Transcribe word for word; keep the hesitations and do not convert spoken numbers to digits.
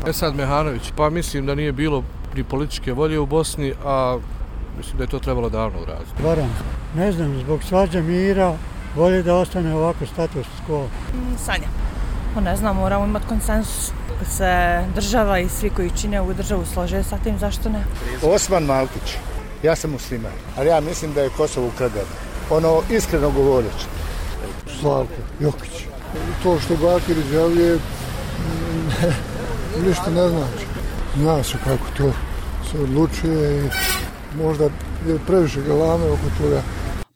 Esad Mehanović, pa mislim da nije bilo ni političke volje u Bosni, a mislim da je to trebalo davno uraditi. Varan, ne znam, zbog svađa mira, bolje da ostane ovako status quo. Mm, Sanja, pa ne znam, moramo imati konsensus. Kad se država i svi koji čine ovu državu slože sa tim, zašto ne? Osman Malkić, ja sam musliman, ali ja mislim da je Kosovo ukradeno. Ono, iskreno govoreći. Slavko Jokić. To što Bakir izjavljuje, ništa ne znači. Zna se kako to se odlučuje i možda je previše galame oko toga.